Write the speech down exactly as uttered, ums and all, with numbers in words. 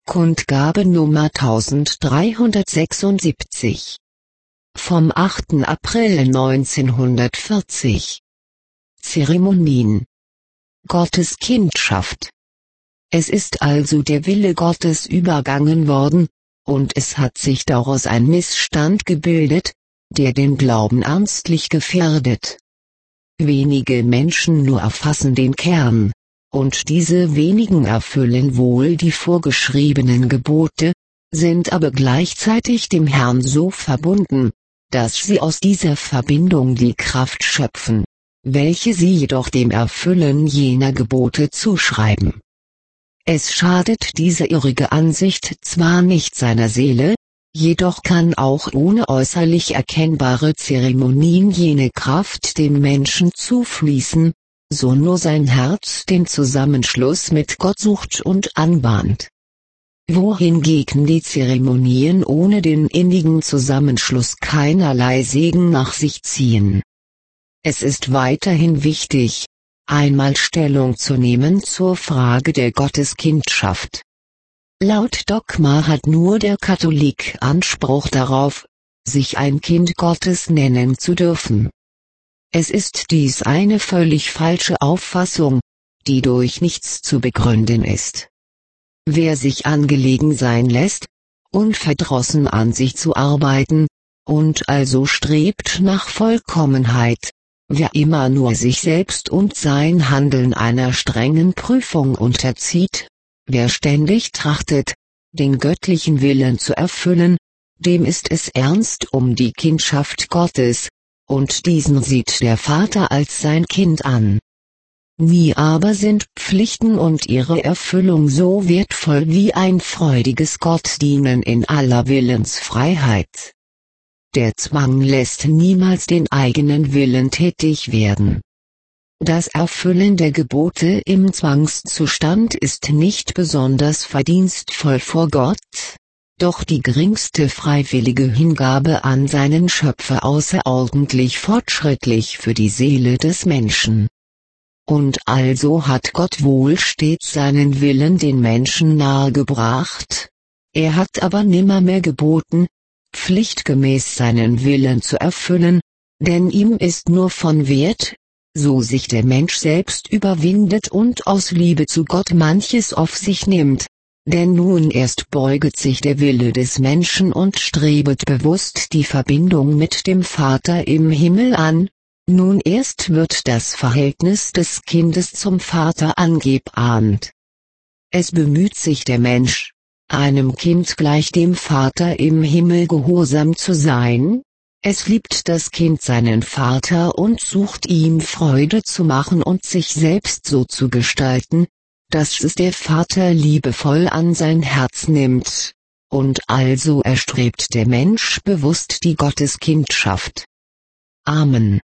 Kundgabe Nummer eintausenddreihundertsechsundsiebzig. Vom achten April neunzehnhundertvierzig. Zeremonien. Gottes Kindschaft. Es ist also der Wille Gottes übergangen worden, und es hat sich daraus ein Missstand gebildet, der den Glauben ernstlich gefährdet. Wenige Menschen nur erfassen den Kern, und diese wenigen erfüllen wohl die vorgeschriebenen Gebote, sind aber gleichzeitig dem Herrn so verbunden, dass sie aus dieser Verbindung die Kraft schöpfen, welche sie jedoch dem Erfüllen jener Gebote zuschreiben. Es schadet diese irrige Ansicht zwar nicht seiner Seele, jedoch kann auch ohne äußerlich erkennbare Zeremonien jene Kraft dem Menschen zufließen, so nur sein Herz den Zusammenschluss mit Gott sucht und anbahnt. Wohingegen die Zeremonien ohne den innigen Zusammenschluss keinerlei Segen nach sich ziehen. Es ist weiterhin wichtig, einmal Stellung zu nehmen zur Frage der Gotteskindschaft. Laut Dogma hat nur der Katholik Anspruch darauf, sich ein Kind Gottes nennen zu dürfen. Es ist dies eine völlig falsche Auffassung, die durch nichts zu begründen ist. Wer sich angelegen sein lässt, unverdrossen an sich zu arbeiten, und also strebt nach Vollkommenheit, wer immer nur sich selbst und sein Handeln einer strengen Prüfung unterzieht, wer ständig trachtet, den göttlichen Willen zu erfüllen, dem ist es ernst um die Kindschaft Gottes, und diesen sieht der Vater als sein Kind an. Nie aber sind Pflichten und ihre Erfüllung so wertvoll wie ein freudiges Gottdienen in aller Willensfreiheit. Der Zwang lässt niemals den eigenen Willen tätig werden. Das Erfüllen der Gebote im Zwangszustand ist nicht besonders verdienstvoll vor Gott, doch die geringste freiwillige Hingabe an seinen Schöpfer außerordentlich fortschrittlich für die Seele des Menschen. Und also hat Gott wohl stets seinen Willen den Menschen nahegebracht, er hat aber nimmermehr geboten, pflichtgemäß seinen Willen zu erfüllen, denn ihm ist nur von Wert, so sich der Mensch selbst überwindet und aus Liebe zu Gott manches auf sich nimmt. Denn nun erst beuget sich der Wille des Menschen und strebet bewusst die Verbindung mit dem Vater im Himmel an, nun erst wird das Verhältnis des Kindes zum Vater angebahnt. Es bemüht sich der Mensch, einem Kind gleich dem Vater im Himmel gehorsam zu sein, es liebt das Kind seinen Vater und sucht ihm Freude zu machen und sich selbst so zu gestalten, dass es der Vater liebevoll an sein Herz nimmt, und also erstrebt der Mensch bewusst die Gotteskindschaft. Amen.